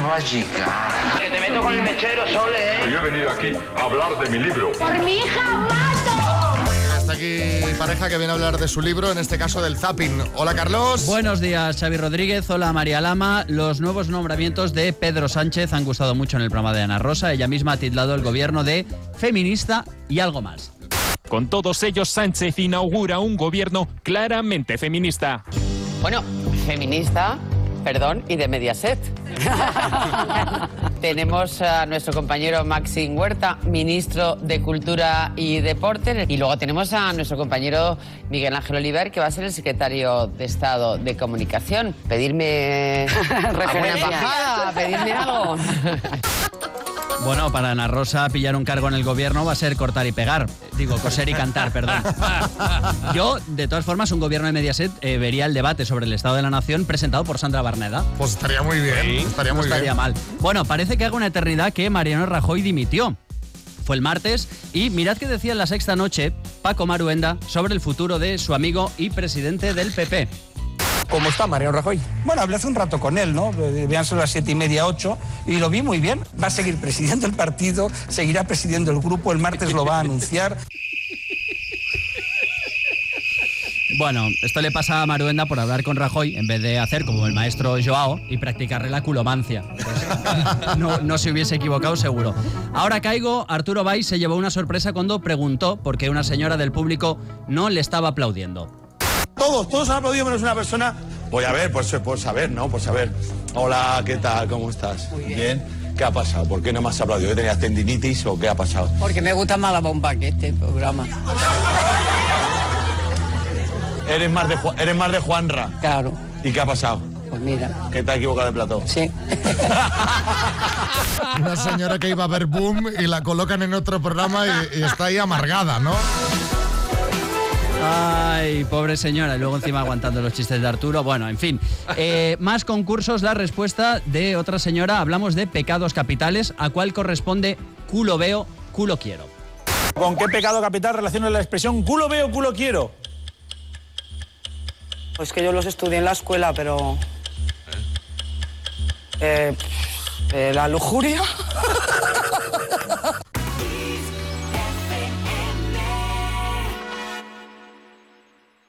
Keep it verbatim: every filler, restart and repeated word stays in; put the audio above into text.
va a llegar. Que te meto con el mechero, Sole, ¿eh? Yo he venido aquí a hablar de mi libro. ¡Por mi hija mato! Hasta aquí pareja que viene a hablar de su libro, en este caso del zapping. Hola, Carlos. Buenos días, Xavi Rodríguez. Hola, María Lama. Los nuevos nombramientos de Pedro Sánchez han gustado mucho en el programa de Ana Rosa. Ella misma ha tildado el gobierno de feminista y algo más. Con todos ellos, Sánchez inaugura un gobierno claramente feminista. Bueno, feminista, perdón, y de Mediaset. Tenemos a nuestro compañero Maxim Huerta, ministro de Cultura y Deporte, y luego tenemos a nuestro compañero Miguel Ángel Oliver, que va a ser el secretario de Estado de Comunicación. Pedirme alguna embajada, pedirme algo. Bueno, para Ana Rosa pillar un cargo en el gobierno va a ser cortar y pegar. Digo, coser y cantar, perdón. Yo, de todas formas, un gobierno de Mediaset eh, vería el debate sobre el Estado de la Nación presentado por Sandra Barneda. Pues estaría muy bien, Sí, estaría no muy estaría bien. mal. Bueno, parece que haga una eternidad que Mariano Rajoy dimitió. Fue el martes y mirad qué decía en La Sexta Noche Paco Maruenda sobre el futuro de su amigo y presidente del P P. ¿Cómo está Mariano Rajoy? Bueno, hablé hace un rato con él, ¿no? Debían ser las siete y media, ocho, y lo vi muy bien. Va a seguir presidiendo el partido, seguirá presidiendo el grupo, el martes lo va a anunciar. Bueno, esto le pasa a Maruenda por hablar con Rajoy en vez de hacer como el maestro Joao y practicarle la culomancia. Pues, no, no se hubiese equivocado seguro. Ahora caigo, Arturo Valls se llevó una sorpresa cuando preguntó por qué una señora del público no le estaba aplaudiendo. Todos, todos han aplaudido menos una persona. Voy a ver, pues por saber, ¿no? Por saber. Hola, ¿qué tal? ¿Cómo estás? Muy bien. ¿Bien? ¿Qué ha pasado? ¿Por qué no me has aplaudido? ¿Que tenías tendinitis o qué ha pasado? Porque me gusta más la bomba que este programa. Eres más de, Ju- eres más de Juanra. Claro. ¿Y qué ha pasado? Pues mira. ¿Que te has equivocado de plató? Sí. Una señora que iba a ver Boom y la colocan en otro programa y, y está ahí amargada, ¿no? Ay, pobre señora, y luego encima aguantando los chistes de Arturo. Bueno, en fin. Eh, más concursos, la respuesta de otra señora. Hablamos de pecados capitales. ¿A cuál corresponde culo veo, culo quiero? ¿Con qué pecado capital relaciona la expresión culo veo, culo quiero? Pues que yo los estudié en la escuela, pero... Eh, eh, la lujuria.